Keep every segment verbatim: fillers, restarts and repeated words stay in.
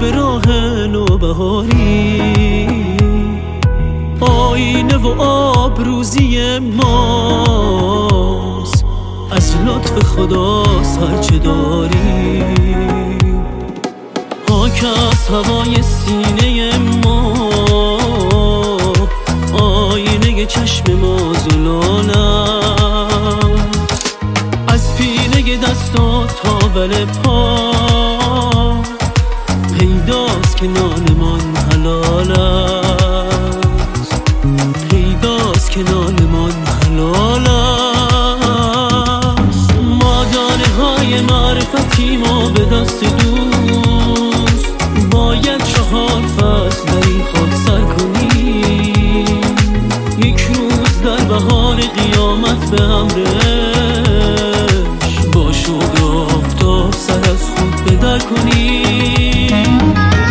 به راه نوبهاری، آینه و آبروزی ماست، از لطف خداست هرچه داری. خاک از هوای سینه ما، آینه چشم ما زلالم، از پینه دستات تا بل پا پیداست که نانمان حلال است، پیداست که نانمان حلال است. ما دانه های معرفتیم و به دست دوست باید چهار فصل در این خاک سر کنیم، یک روز در بهار قیامت به امرش با شوق آفتاب سر از خود به در کنیم.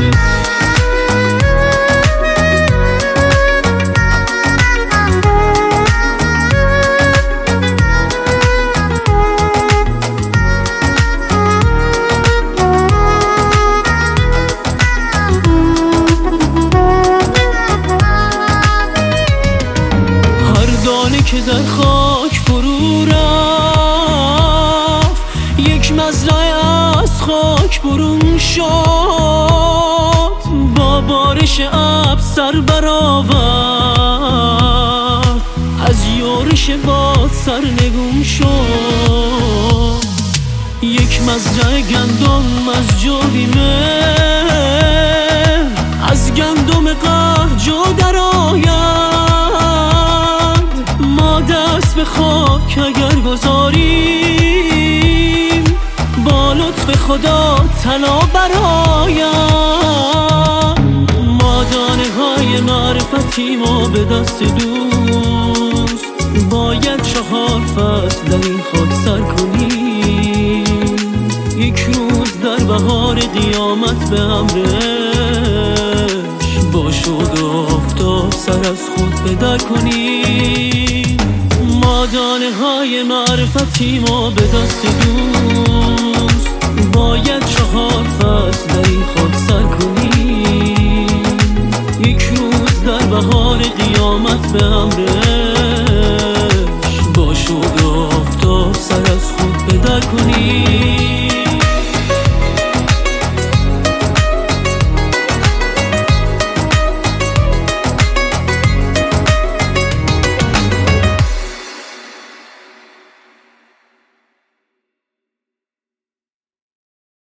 که در خاک فرو رفت، یک مزرعه از خاک برون شد، با بارش ابر سر برآورد، از یورش باد سر نگون شد. یک مزرعه گندم از جویمه، از گندم قهر جو درآید، دست به خاک اگر گذاریم با لطف خدا طلا برآید. ما دانه های معرفتیم و به دست دوست باید چهار فصل در این خاک سر کنیم، یک روز در بهار قیامت به امرش با شوق آفتاب سر از خود به در کنیم. ما دانه های معرفتیم و به دست دوست باید چهار فصل در این خاک سر کنیم، یک روز در بهار قیامت به امرش با شوق آفتاب سر از خود به در کنیم.